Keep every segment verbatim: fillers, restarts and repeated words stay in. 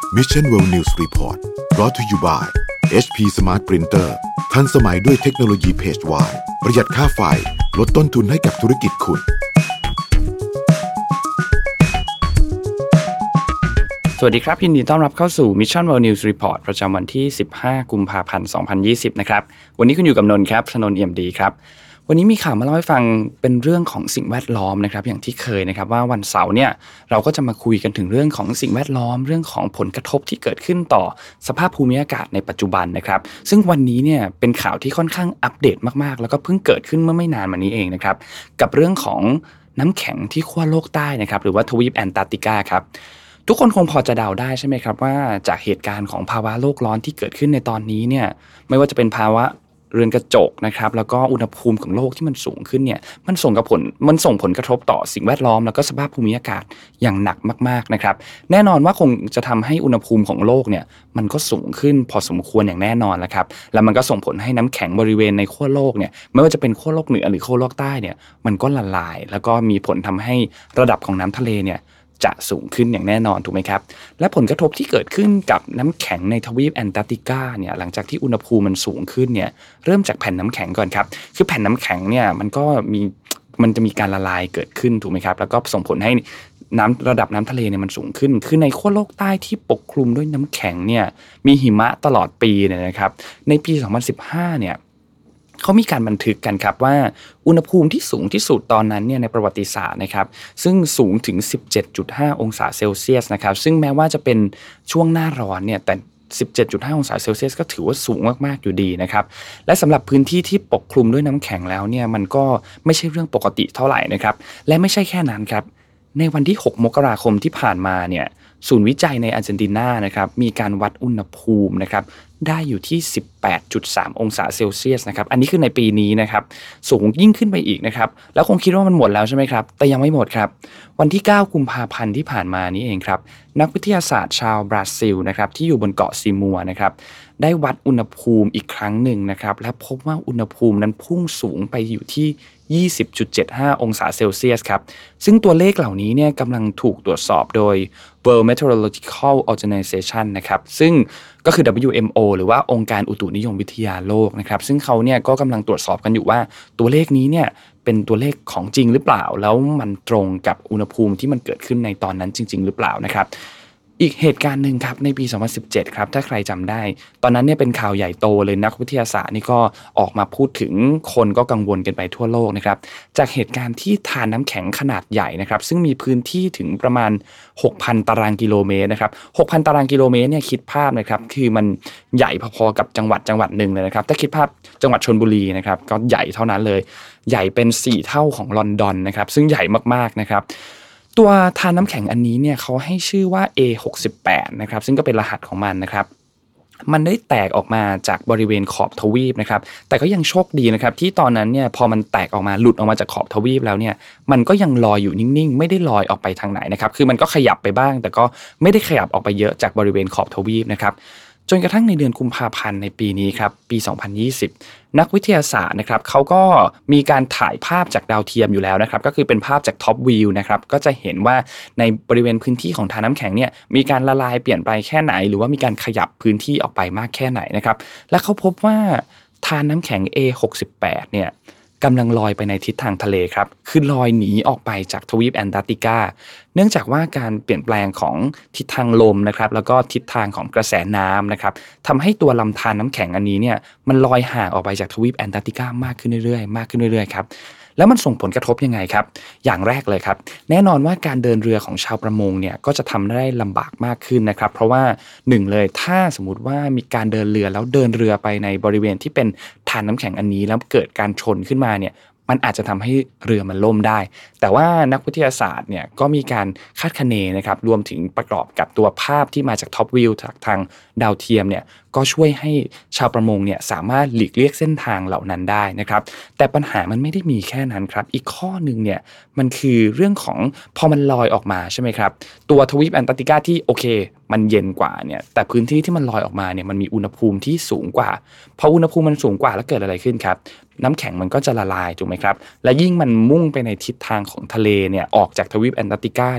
Mission World News Report brought to you by เอช พี Smart Printer ทันสมัยด้วยเทคโนโลยี Page Wide ประหยัดค่าไฟลดต้นทุนให้กับธุรกิจคุณสวัสดีครับยินดีต้อนรับเข้าสู่ Mission World News Report ประจำวันที่สิบห้ากุมภาพันธ์สองพันยี่สิบนะครับวันนี้คุณอยู่กับนนท์ครับชนนท์ เอี่ยมดีครับวันนี้มีข่าวมาเล่าให้ฟังเป็นเรื่องของสิ่งแวดล้อมนะครับอย่างที่เคยนะครับว่าวันเสาร์เนี่ยเราก็จะมาคุยกันถึงเรื่องของสิ่งแวดล้อมเรื่องของผลกระทบที่เกิดขึ้นต่อสภาพภูมิอากาศในปัจจุบันนะครับซึ่งวันนี้เนี่ยเป็นข่าวที่ค่อนข้างอัปเดตมากๆแล้วก็เพิ่งเกิดขึ้นเมื่อไม่นานมานี้เองนะครับกับเรื่องของน้ำแข็งที่ขั้วโลกใต้นะครับหรือว่าทวีปแอนตาร์กติกาครับทุกคนคงพอจะเดาได้ใช่ไหมครับว่าจากเหตุการณ์ของภาวะโลกร้อนที่เกิดขึ้นในตอนนี้เนี่ยไม่ว่าจะเป็นภาวะเรือนกระจกนะครับแล้วก็อุณหภูมิของโลกที่มันสูงขึ้นเนี่ยมันส่งกับผลมันส่งผลกระทบต่อสิ่งแวดล้อมแล้วก็สภาพภูมิอากาศอย่างหนักมากๆนะครับแน่นอนว่าคงจะทำให้อุณหภูมิของโลกเนี่ยมันก็สูงขึ้นพอสมควรอย่างแน่นอนแล้วครับแล้วมันก็ส่งผลให้น้ำแข็งบริเวณในขั้วโลกเนี่ยไม่ว่าจะเป็นขั้วโลกเหนือหรือขั้วโลกใต้เนี่ยมันก็ละลายแล้วก็มีผลทำให้ระดับของน้ำทะเลเนี่ยจะสูงขึ้นอย่างแน่นอนถูกไหมครับและผลกระทบที่เกิดขึ้นกับน้ำแข็งในทวีปแอนตาร์กติกาเนี่ยหลังจากที่อุณหภูมิมันสูงขึ้นเนี่ยเริ่มจากแผ่นน้ำแข็งก่อนครับคือแผ่นน้ำแข็งเนี่ยมันก็มีมันจะมีการละลายเกิดขึ้นถูกไหมครับแล้วก็ส่งผลให้น้ำระดับน้ำทะเลเนี่ยมันสูงขึ้นคือในขั้วโลกใต้ที่ปกคลุมด้วยน้ำแข็งเนี่ยมีหิมะตลอดปีเนี่ยนะครับในปีสองพันสิบห้าเนี่ยเขามีการบันทึกกันครับว่าอุณหภูมิที่สูงที่สุดตอนนั้นเนี่ยในประวัติศาสตร์นะครับซึ่งสูงถึง สิบเจ็ดจุดห้า องศาเซลเซียสนะครับซึ่งแม้ว่าจะเป็นช่วงหน้าร้อนเนี่ยแต่ สิบเจ็ดจุดห้า องศาเซลเซียสก็ถือว่าสูงมากๆอยู่ดีนะครับและสำหรับพื้นที่ที่ปกคลุมด้วยน้ำแข็งแล้วเนี่ยมันก็ไม่ใช่เรื่องปกติเท่าไหร่นะครับและไม่ใช่แค่นั้นครับในวันที่หกมกราคมที่ผ่านมาเนี่ยศูนย์วิจัยในอาร์เจนตินานะครับมีการวัดอุณหภูมินะครับได้อยู่ที่ สิบแปดจุดสาม องศาเซลเซียสนะครับอันนี้คือในปีนี้นะครับสูงยิ่งขึ้นไปอีกนะครับแล้วคงคิดว่ามันหมดแล้วใช่ไหมครับแต่ยังไม่หมดครับวันที่เก้ากุมภาพันธ์ที่ผ่านมานี้เองครับนักวิทยาศาสตร์ชาวบราซิลนะครับที่อยู่บนเกาะซิมัวนะครับได้วัดอุณหภูมิอีกครั้งหนึ่งนะครับและพบว่าอุณหภูมินั้นพุ่งสูงไปอยู่ที่ ยี่สิบจุดเจ็ดห้า องศาเซลเซียสครับซึ่งตัวเลขเหล่านี้เนี่ยกำลังถูกตรวจสอบโดย World Meteorological Organization นะครับซึ่งก็คือ ดับเบิลยู เอ็ม โอ หรือว่าองค์การอุตุนิยมวิทยาโลกนะครับซึ่งเขาเนี่ยก็กำลังตรวจสอบกันอยู่ว่าตัวเลขนี้เนี่ยเป็นตัวเลขของจริงหรือเปล่าแล้วมันตรงกับอุณหภูมิที่มันเกิดขึ้นในตอนนั้นจริงๆหรือเปล่านะครับอีกเหตุการณ์หนึ่งครับในปีสองพันสิบเจ็ดครับถ้าใครจำได้ตอนนั้นเนี่ยเป็นข่าวใหญ่โตเลยนักวิทยาศาสตร์นี่ก็ออกมาพูดถึงคนก็กังวลกันไปทั่วโลกนะครับจากเหตุการณ์ที่ทานน้ำแข็งขนาดใหญ่นะครับซึ่งมีพื้นที่ถึงประมาณ หกพัน ตารางกิโลเมตรนะครับ หกพัน ตารางกิโลเมตรเนี่ยคิดภาพนะครับคือมันใหญ่พอๆกับจังหวัดจังหวัดนึงเลยนะครับถ้าคิดภาพจังหวัดชลบุรีนะครับก็ใหญ่เท่านั้นเลยใหญ่เป็นสี่เท่าของลอนดอนนะครับซึ่งใหญ่มากๆนะครับตัวทานน้ำแข็งอันนี้เนี่ยเขาให้ชื่อว่า เอ หกสิบแปด นะครับซึ่งก็เป็นรหัสของมันนะครับมันได้แตกออกมาจากบริเวณขอบทวีปนะครับแต่ก็ยังโชคดีนะครับที่ตอนนั้นเนี่ยพอมันแตกออกมาหลุดออกมาจากขอบทวีปแล้วเนี่ยมันก็ยังลอยอยู่นิ่งๆไม่ได้ลอยออกไปทางไหนนะครับคือมันก็ขยับไปบ้างแต่ก็ไม่ได้ขยับออกไปเยอะจากบริเวณขอบทวีปนะครับจนกระทั่งในเดือนกุมภาพันธ์ในปีนี้ครับปีสองพันยี่สิบนักวิทยาศาสตร์นะครับเขาก็มีการถ่ายภาพจากดาวเทียมอยู่แล้วนะครับก็คือเป็นภาพจากท็อปวิวนะครับก็จะเห็นว่าในบริเวณพื้นที่ของทานน้ำแข็งเนี่ยมีการละลายเปลี่ยนไปแค่ไหนหรือว่ามีการขยับพื้นที่ออกไปมากแค่ไหนนะครับและเขาพบว่าทานน้ำแข็ง เอ หกสิบแปด เนี่ยกำลังลอยไปในทิศทางทะเลครับคือลอยหนีออกไปจากทวีปแอนตาร์กติกาเนื่องจากว่าการเปลี่ยนแปลงของทิศทางลมนะครับแล้วก็ทิศทางของกระแสน้ำนะครับทำให้ตัวลำธารน้ำแข็งอันนี้เนี่ยมันลอยห่างออกไปจากทวีปแอนตาร์กติกามากขึ้นเรื่อยๆมากขึ้นเรื่อยๆครับแล้วมันส่งผลกระทบยังไงครับอย่างแรกเลยครับแน่นอนว่าการเดินเรือของชาวประมงเนี่ยก็จะทำได้ลำบากมากขึ้นนะครับเพราะว่าหนึ่งเลยถ้าสมมุติว่ามีการเดินเรือแล้วเดินเรือไปในบริเวณที่เป็นทานน้ำแข็งอันนี้แล้วเกิดการชนขึ้นมาเนี่ยมันอาจจะทำให้เรือมันล่มได้แต่ว่านักวิทยาศาสตร์เนี่ยก็มีการคาดคะเนนะครับรวมถึงประกอบกับตัวภาพที่มาจากท็อปวิวจากทางดาวเทียมเนี่ยก็ช่วยให้ชาวประมงเนี่ยสามารถหลีกเลี่ยงเส้นทางเหล่านั้นได้นะครับแต่ปัญหามันไม่ได้มีแค่นั้นครับอีกข้อนึงเนี่ยมันคือเรื่องของพอมันลอยออกมาใช่ไหมครับตัวทวีปแอนตาร์กติกาที่โอเคมันเย็นกว่าเนี่ยแต่พื้นที่ที่มันลอยออกมาเนี่ยมันมีอุณหภูมิที่สูงกว่าพออุณหภูมิมันสูงกว่าแล้วเกิดอะไรขึ้นครับน้ำแข็งมันก็จะละลายถูกไหมครับและยิ่งมันมุ่งไปในทิศทางของทะเลเนี่ยออกจากทวีปแอนตาร์กติกาเนี่ย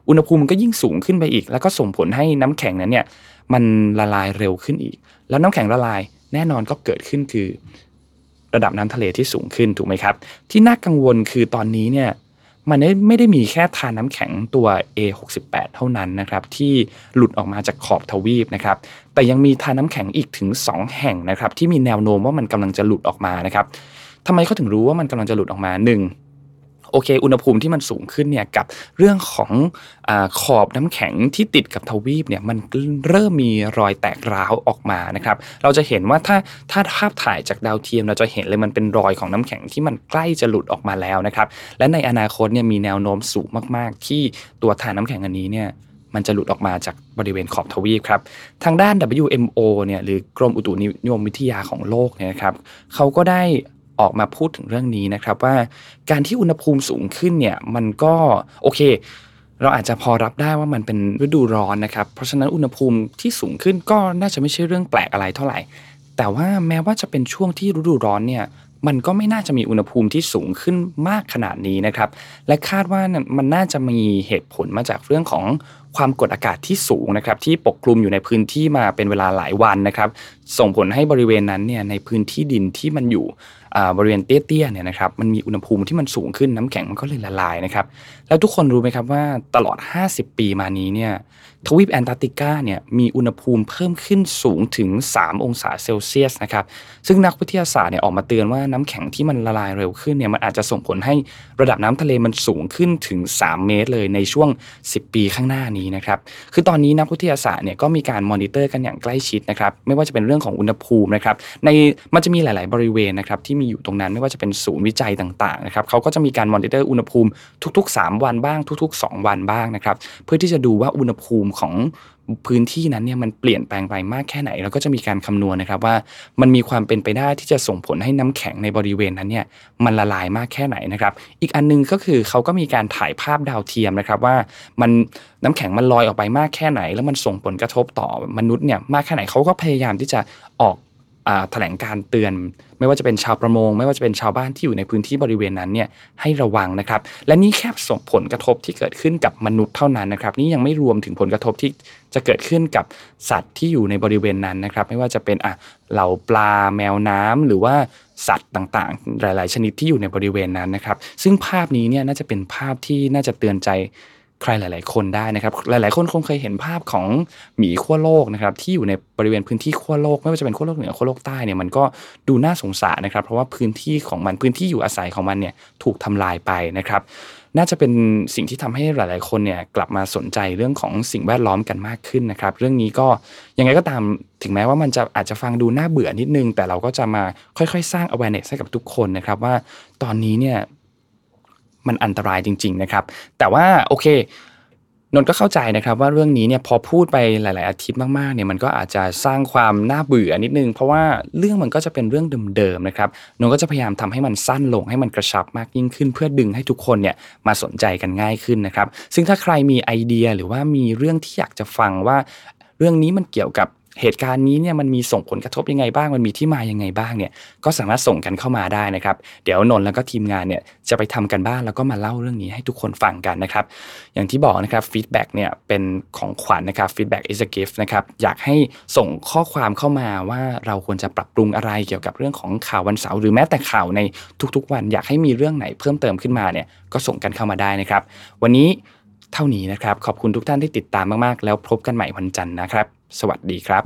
อุณหภูมิมันก็ยิ่งสูงขึ้นไปอีกแล้วก็ส่งผลให้น้ำแข็งนั้นเนี่ยมันละลายเร็วขึ้นอีกแล้วน้ำแข็งละลายแน่นอนก็เกิดขึ้นคือระดับน้ำทะเลที่สูงขึ้นถูกไหมครับที่น่ากังวลคือตอนนี้เนี่ยมันไม่ได้มีแค่ทานน้ำแข็งตัว เอ หกสิบแปด เท่านั้นนะครับที่หลุดออกมาจากขอบทวีปนะครับแต่ยังมีทานน้ำแข็งอีกถึงสองแห่งนะครับที่มีแนวโน้มว่ามันกำลังจะหลุดออกมานะครับทำไมเขาถึงรู้ว่ามันกำลังจะหลุดออกมาหนึ่งโอเคอุณหภูมิที่มันสูงขึ้นเนี่ยกับเรื่องของอ่าขอบน้ำแข็งที่ติดกับทวีปเนี่ยมันเริ่มมีรอยแตกร้าวออกมานะครับเราจะเห็นว่าถ้าถ้าภาพถ่ายจากดาวเทียมเราจะเห็นเลยมันเป็นรอยของน้ำแข็งที่มันใกล้จะหลุดออกมาแล้วนะครับและในอนาคตเนี่ยมีแนวโน้มสูงมากๆที่ตัวทานน้ำแข็งอันนี้เนี่ยมันจะหลุดออกมาจากบริเวณขอบทวีปครับทางด้าน ดับเบิลยู เอ็ม โอ เนี่ยหรือกรมอุตุนิยมวิทยาของโลกเนี่ยนะครับเขาก็ได้ออกมาพูดถึงเรื่องนี้นะครับว่าการที่อุณหภูมิสูงขึ้นเนี่ยมันก็โอเคเราอาจจะพอรับได้ว่ามันเป็นฤดูร้อนนะครับเพราะฉะนั้นอุณหภูมิที่สูงขึ้นก็น่าจะไม่ใช่เรื่องแปลกอะไรเท่าไหร่แต่ว่าแม้ว่าจะเป็นช่วงที่ฤดูร้อนเนี่ยมันก็ไม่น่าจะมีอุณหภูมิที่สูงขึ้นมากขนาดนี้นะครับและคาดว่ามันน่าจะมีเหตุผลมาจากเรื่องของความกดอากาศที่สูงนะครับที่ปกคลุมอยู่ในพื้นที่มาเป็นเวลาหลายวันนะครับส่งผลให้บริเวณนั้นเนี่ยในพื้นที่ดินที่มันอยู่บริเวณเตี้ยๆเนี่ยนะครับมันมีอุณหภูมิที่มันสูงขึ้นน้ำแข็งมันก็เลยละลายนะครับแล้วทุกคนรู้ไหมครับว่าตลอดห้าสิบปีมานี้เนี่ยทวีปแอนตาร์กติกาเนี่ยมีอุณหภูมิเพิ่มขึ้นสูงถึงสามองศาเซลเซียสนะครับซึ่งนักวิทยาศาสตร์เนี่ยออกมาเตือนว่าน้ำแข็งที่มันละลายเร็วขึ้นเนี่ยมันอาจจะส่งผลให้ระดับน้ำทะเลมันสูงขึ้นถึงสามเมตรเลยในช่วงสิบปีข้างหน้านี้นะครับคือตอนนี้นักวิทยาศาสตร์เนี่ยก็มีการมอนิเตอร์กันอย่างใกล้ชิดนะครับไม่ว่าจะเป็นเรื่องของอุณหภูมินะครับในมันจะมีหลายๆบริเวณนะครับที่มีอยู่ตรงนั้นไม่ว่าจะเป็นศูนย์วิจัยต่างๆนะครับเขาก็จะมีการมอนิเตอร์อุณหภูมิทุกๆสามวันบ้างทุกๆสองวันบ้างนะครับเพื่อที่จะดูว่าอุณหภูมิของพื้นที่นั้นเนี่ยมันเปลี่ยนแปลงไปมากแค่ไหนแล้วก็จะมีการคำนวณนะครับว่ามันมีความเป็นไปได้ที่จะส่งผลให้น้ำแข็งในบริเวณนั้นเนี่ยมันละลายมากแค่ไหนนะครับอีกอันนึงก็คือเขาก็มีการถ่ายภาพดาวเทียมนะครับว่ามันน้ำแข็งมันลอยออกไปมากแค่ไหนแล้วมันส่งผลกระทบต่อมนุษย์เนี่ยมากแค่ไหนเขาก็พยายามที่จะออกแถลงการเตือนไม่ว่าจะเป็นชาวประมงไม่ว่าจะเป็นชาวบ้านที่อยู่ในพื้นที่บริเวณนั้นเนี่ยให้ระวังนะครับและนี่แค่ส่งผลกระทบที่เกิดขึ้นกับมนุษย์เท่านั้นนะครับนี่ยังไม่รวมถึงผลกระทบที่จะเกิดขึ้นกับสัตว์ที่อยู่ในบริเวณนั้นนะครับไม่ว่าจะเป็นอ่ะเหล่าปลาแมวน้ำหรือว่าสัตว์ต่างๆหลายๆชนิดที่อยู่ในบริเวณนั้นนะครับซึ่งภาพนี้เนี่ยน่าจะเป็นภาพที่น่าจะเตือนใจใครหลายๆคนได้นะครับหลายๆคนคงเคยเห็นภาพของหมีขั้วโลกนะครับที่อยู่ในบริเวณพื้นที่ขั้วโลกไม่ว่าจะเป็นขั้วโลกเหนือขั้วโลกใต้เนี่ยมันก็ดูน่าสงสารนะครับเพราะว่าพื้นที่ของมันพื้นที่อยู่อาศัยของมันเนี่ยถูกทำลายไปนะครับน่าจะเป็นสิ่งที่ทำให้หลายๆคนเนี่ยกลับมาสนใจเรื่องของสิ่งแวดล้อมกันมากขึ้นนะครับเรื่องนี้ก็ยังไงก็ตามถึงแม้ว่ามันจะอาจจะฟังดูน่าเบื่อนิดนึงแต่เราก็จะมาค่อยๆสร้าง awareness ให้กับทุกคนนะครับว่าตอนนี้เนี่ยมันอันตรายจริงๆนะครับแต่ว่าโอเคนนท์ก็เข้าใจนะครับว่าเรื่องนี้เนี่ยพอพูดไปหลายๆอาทิตย์มากๆเนี่ยมันก็อาจจะสร้างความน่าเบื่อนิดนึงเพราะว่าเรื่องมันก็จะเป็นเรื่องเดิมๆนะครับนนท์ก็จะพยายามทำให้มันสั้นลงให้มันกระชับมากยิ่งขึ้นเพื่อดึงให้ทุกคนเนี่ยมาสนใจกันง่ายขึ้นนะครับซึ่งถ้าใครมีไอเดียหรือว่ามีเรื่องที่อยากจะฟังว่าเรื่องนี้มันเกี่ยวกับเหตุการณ์นี้เนี่ยมันมีส่งผลกระทบยังไงบ้างมันมีที่มายังไงบ้างเนี่ยก็สามารถส่งกันเข้ามาได้นะครับเดี๋ยวนนท์แล้วก็ทีมงานเนี่ยจะไปทำกันบ้านแล้วก็มาเล่าเรื่องนี้ให้ทุกคนฟังกันนะครับอย่างที่บอกนะครับฟีดแบ็กเนี่ยเป็นของขวัญนะครับ feedback is a gift นะครับอยากให้ส่งข้อความเข้ามาว่าเราควรจะปรับปรุงอะไรเกี่ยวกับเรื่องของข่าววันเสาร์หรือแม้แต่ข่าวในทุกๆวันอยากให้มีเรื่องไหนเพิ่มเติมขึ้นมาเนี่ยก็ส่งกันเข้ามาได้นะครับวันนี้เท่านี้นะครับขอบคุณทุกท่านที่ติดตามมากๆแล้วพบกันใหม่วันจันทร์นะครับสวัสดีครับ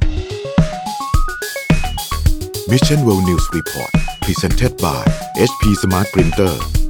Mission World News Report Presented by เอช พี Smart Printer